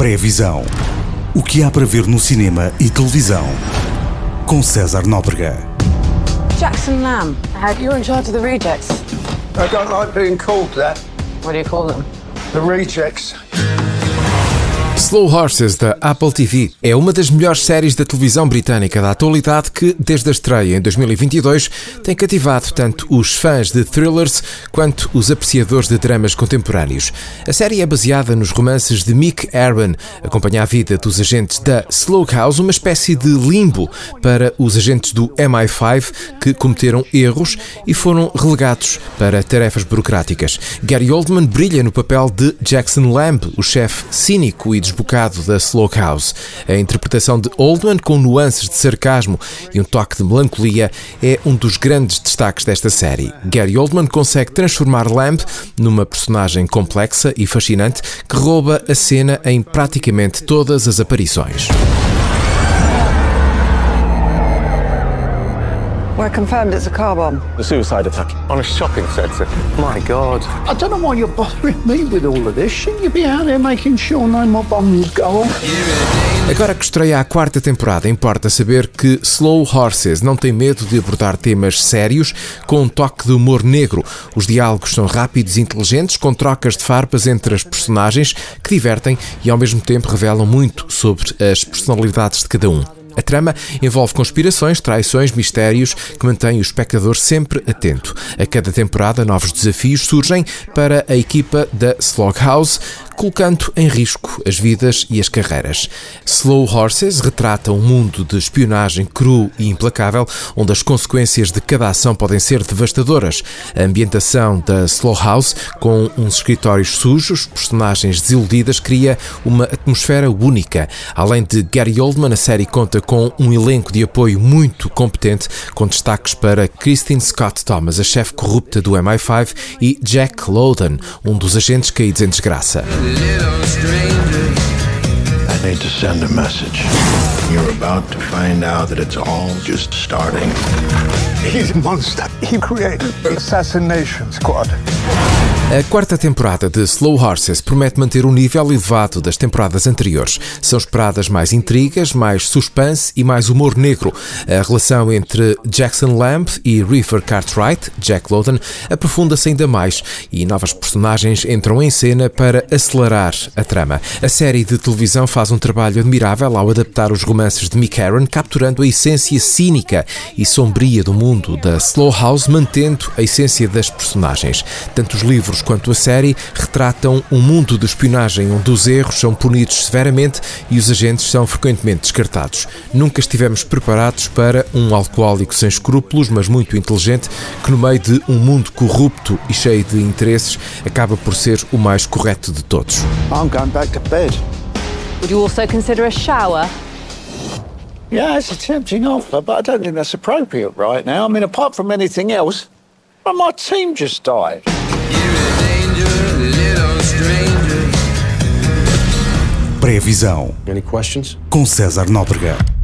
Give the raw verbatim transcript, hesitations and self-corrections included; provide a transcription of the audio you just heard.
Pré-visão. O que há para ver no cinema e televisão. Com César Nóbrega. Jackson Lamb, you're in charge of the rejects. I don't like being called that. What do you call them? The rejects. Slow Horses, da Apple T V, é uma das melhores séries da televisão britânica da atualidade que, desde a estreia em dois mil e vinte e dois, tem cativado tanto os fãs de thrillers quanto os apreciadores de dramas contemporâneos. A série é baseada nos romances de Mick Aaron, acompanha a vida dos agentes da Slough House, uma espécie de limbo para os agentes do M I cinco que cometeram erros e foram relegados para tarefas burocráticas. Gary Oldman brilha no papel de Jackson Lamb, o chefe cínico e desbocado da Slough House. A interpretação de Oldman, com nuances de sarcasmo e um toque de melancolia, é um dos grandes destaques desta série. Gary Oldman consegue transformar Lamb numa personagem complexa e fascinante que rouba a cena em praticamente todas as aparições. We're confirmed it's a car bomb. A suicide attack on a shopping centre. My God. I don't know why you're bothering me with all of this. Shouldn't you be out there making sure no more bombs go off? Agora que estreia a quarta temporada, importa saber que Slow Horses não tem medo de abordar temas sérios com um toque de humor negro. Os diálogos são rápidos e inteligentes, com trocas de farpas entre as personagens que divertem e ao mesmo tempo revelam muito sobre as personalidades de cada um. A trama envolve conspirações, traições, mistérios que mantêm o espectador sempre atento. A cada temporada, novos desafios surgem para a equipa da Slough House, colocando em risco as vidas e as carreiras. Slow Horses retrata um mundo de espionagem cru e implacável, onde as consequências de cada ação podem ser devastadoras. A ambientação da Slough House, com uns escritórios sujos, personagens desiludidas, cria uma atmosfera única. Além de Gary Oldman, a série conta com um elenco de apoio muito competente, com destaques para Kristin Scott Thomas, a chefe corrupta do M I cinco, e Jack Lowden, um dos agentes caídos em desgraça. I need to send a message. You're about to find out that it's all just starting. He's a monster. He created the assassination squad. A quarta temporada de Slow Horses promete manter o nível elevado das temporadas anteriores. São esperadas mais intrigas, mais suspense e mais humor negro. A relação entre Jackson Lamb e River Cartwright, Jack Lowden, aprofunda-se ainda mais e novas personagens entram em cena para acelerar a trama. A série de televisão faz um trabalho admirável ao adaptar os romances de Mick Aaron, capturando a essência cínica e sombria do mundo da Slough House, mantendo a essência das personagens. Tanto os livros quanto a série retratam um mundo de espionagem onde os erros são punidos severamente e os agentes são frequentemente descartados. Nunca estivemos preparados para um alcoólico sem escrúpulos, mas muito inteligente, que no meio de um mundo corrupto e cheio de interesses acaba por ser o mais correto de todos. I'm going back to bed. Would you also consider a shower? Yeah, it's a tempting offer, but I don't think that's appropriate right now. I mean, apart from anything else, well, my team just died. Pré-visão. Any questions? Com César Nóbrega.